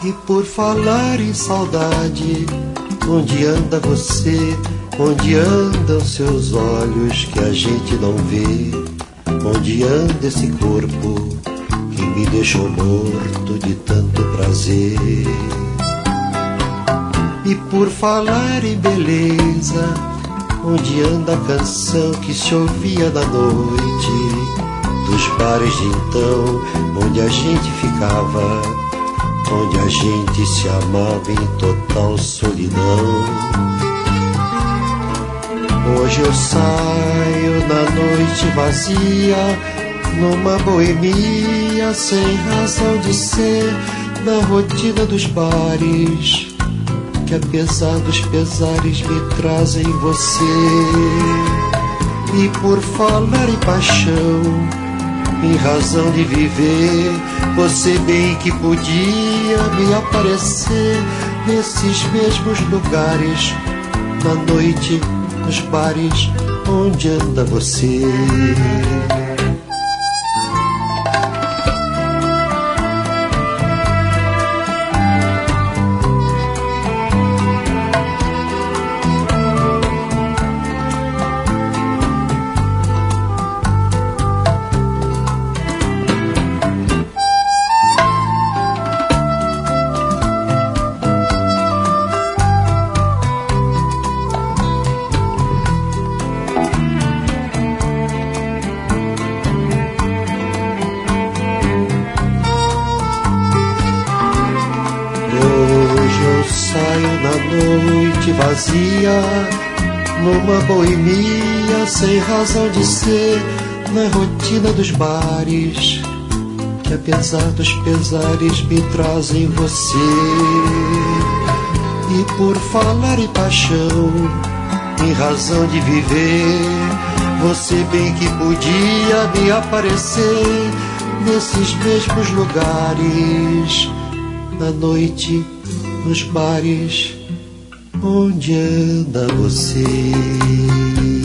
E por falar em saudade, onde anda você? Onde andam seus olhos que a gente não vê? Onde anda esse corpo que me deixou morto de tanto prazer? E por falar em beleza, onde anda a canção que se ouvia na noite dos bares de então, onde a gente ficava, onde a gente se amava em total solidão? Hoje eu saio na noite vazia, numa boemia sem razão de ser, na rotina dos bares, que apesar dos pesares me trazem você. E por falar em paixão, em razão de viver, você bem que podia me aparecer nesses mesmos lugares, na noite, nos bares, onde anda você? Vazia, numa boemia sem razão de ser, na rotina dos bares, que apesar dos pesares me trazem você. E por falar em paixão, em razão de viver, você bem que podia me aparecer nesses mesmos lugares, na noite, nos bares, onde anda você?